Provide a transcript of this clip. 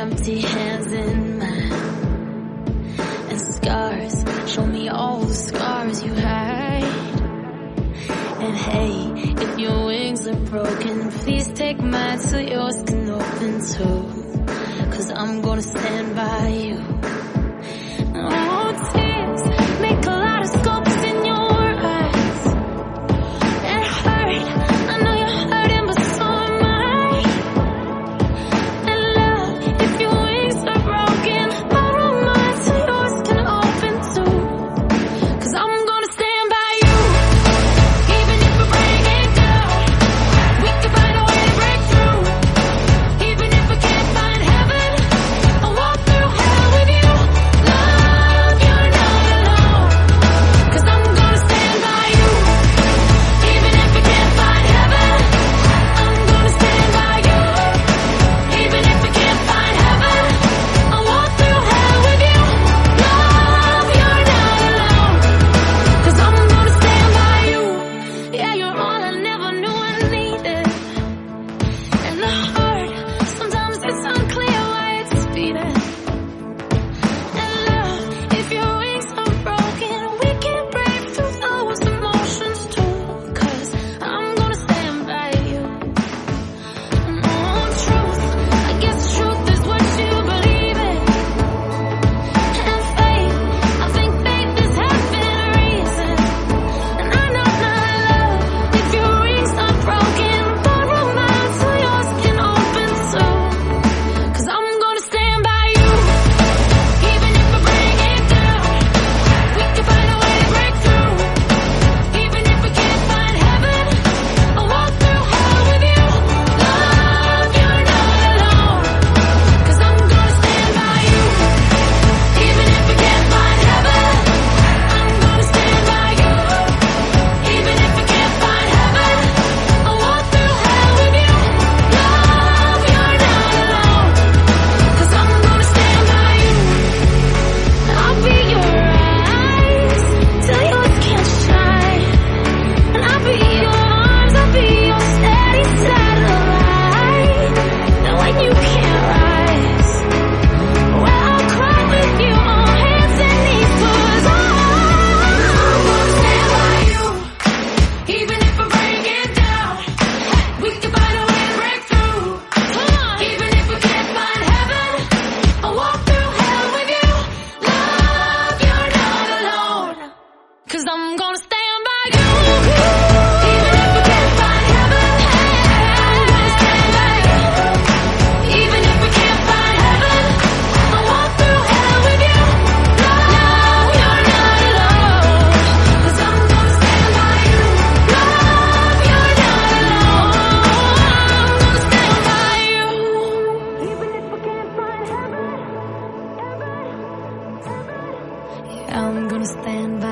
empty hands in mine, and scars, show me all the scars you hide. And hey, if your wings are broken, please take mine so yours can open too, 'cause I'm gonna stand by you. Oh, tears make a lot of sculpts in your eyes. It hurt, I know you're hurting, but so am I. And love, if your wings are broken, borrow mine so yours can open too, 'cause I'm gonna stand by you. Even if we break it down, we can find a way to break through. Even if we can't find heaven, I'll walk through hell with you. Love, you're not alone, 'cause I'm gonna stand by you. Even if we can't find heaven, I'm gonna stand by you. Even if we can't find heaven, I'll walk through hell with you. Love, you're not alone, 'cause I'm gonna stand by you. Yeah, you're all I never knew I needed. And the heart, sometimes it's unclear why it's beating. And love, if your wings are broken, we can break through those emotions too, 'cause I'm gonna stand by you. Oh, truth, I guess truth is what you believe in. And faith, I think faith is having reason. And I know my love, if your wings are broken, borrow mine so yours can open too, 'cause I'm gonna stand by you. Even if we break it down, we can find a way to break through. Even if we can't find heaven, I'll walk through hell with you. Love, you're not alone, 'cause I'm gonna stand by you. Even if we can't find heaven, I'm gonna stand by you. Even if we can't find heaven, I'll walk through hell with you. Love, you're not alone, 'cause I'm gonna stand by you. I'll be your eyes till yours can't shine, and I'll be your arms, I'll be your steady satellite. And when you can't rise, well, I'll cry with you on hands and knees, 'cause I'm gonna stand by you. Even if we break it down, we can find a way to break through. Even if we can't find heaven, I'll walk through hell with you. Love, you're not alone, 'cause I'm gonna stand by you. Even if we can't find heaven, I'm gonna stand by you. Even if we can't find heaven, I'll walk through hell with you. Love, you're not alone, 'cause I'm gonna stand by you. Love, you're not alone, I'm gonna stand by you. Even if we can't find heaven, yeah, I'm gonna stand by